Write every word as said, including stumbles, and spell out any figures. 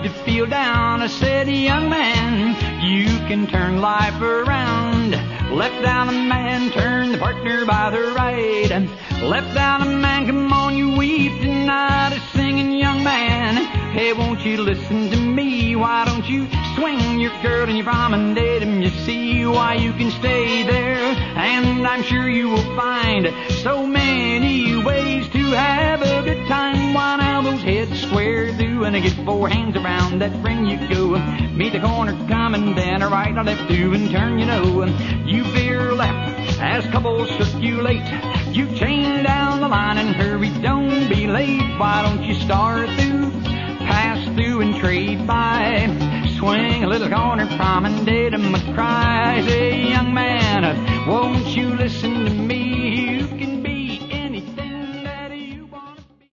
to feel down. I said, young man, you can turn life around. Left down a man, turn the partner by the right. Left down a man, come on, you weep tonight. A singing young man, hey, won't you listen to me? Why don't you swing your girl and your promenade and you see why you can stay there? And I'm sure you will find so many ways to have a good time. One elbow's head square through and I get four hands around that bring you go. Meet the corner coming, then a right or left to and turn, you know. You veer left as couples took you late. You chain down the line and hurry, don't be late. Why don't you start through, pass through and trade by? Swing a little corner promenade and cry, say,